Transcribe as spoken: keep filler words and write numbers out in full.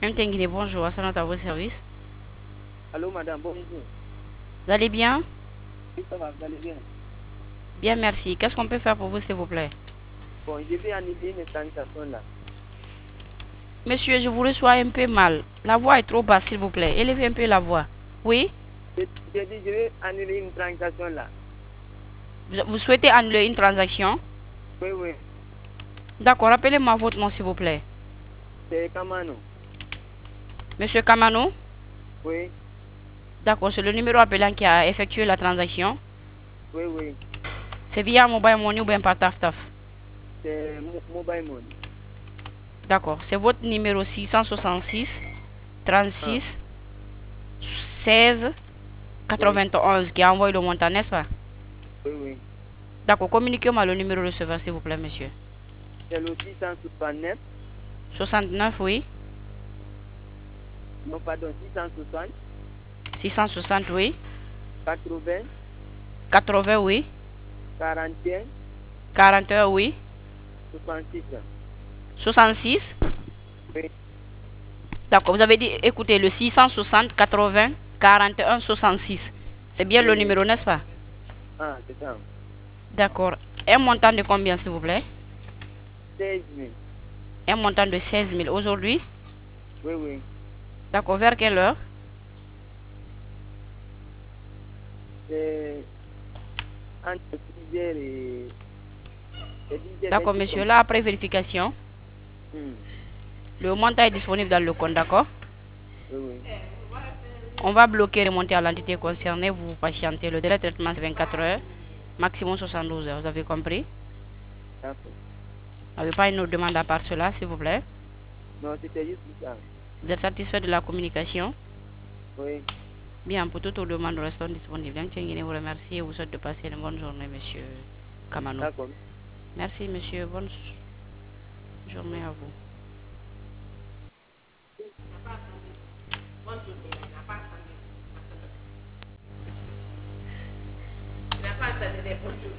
M T Guinée, bonjour, Assanat à vos services. Allô, madame, bonjour. Vous allez bien? Oui, ça va, vous allez bien? Bien, merci. Qu'est-ce qu'on peut faire pour vous, s'il vous plaît? Bon, je vais annuler une transaction là. Monsieur, je vous reçois un peu mal. La voix est trop basse, s'il vous plaît. Élevez un peu la voix. Oui? Je, je dis, je vais annuler une transaction là. Vous, vous souhaitez annuler une transaction? Oui, oui, D'accord, rappelez-moi votre nom, s'il vous plaît. c'est Kamano. Monsieur Kamano? Oui, D'accord, c'est le numéro appelant qui a effectué la transaction. oui, oui. C'est via Mobile Money ou bien par Taf Taf? C'est Mo- Mobile Money. D'accord, c'est votre numéro six cent soixante-six Ah, trente-six seize oui, quatre-vingt-onze qui a envoyé le montant, n'est-ce pas? oui, oui. D'accord, communiquez-moi le numéro receveur, s'il vous plaît, monsieur. C'est le six cent soixante-neuf, soixante-neuf, oui. non, pardon, six cent soixante, six cent soixante, oui. quatre-vingts, quatre-vingts, oui. quarante et un, quarante et un, oui. soixante-six. soixante-six. Oui, D'accord, vous avez dit, écoutez, le six cent soixante, quatre-vingts, quarante et un, soixante-six. C'est bien oui, le oui. numéro, n'est-ce pas? Ah, c'est ça. D'accord. Un montant de combien, s'il vous plaît? seize mille. Un montant de seize mille aujourd'hui. Oui, oui. D'accord, vers quelle heure? C'est entre six heures et, et dix heures, D'accord, quelque chose monsieur. comme Là, après vérification, ça. Hmm, le montant est disponible dans le compte, d'accord? oui, oui. On va bloquer et remonter à l'entité concernée. Vous vous patientez. Le délai de traitement, c'est vingt-quatre heures. Maximum soixante-douze heures. Vous avez compris? D'accord. Vous n'avez pas une autre demande à part cela, s'il vous plaît? Non, c'était juste ça. Vous êtes satisfait de la communication? Oui, Bien, pour toute demande, nous restons disponibles. M. Tchéguiné vous remercie et vous souhaite de passer une bonne journée, monsieur Kamano. d'accord. Merci, monsieur. Bonne journée à vous.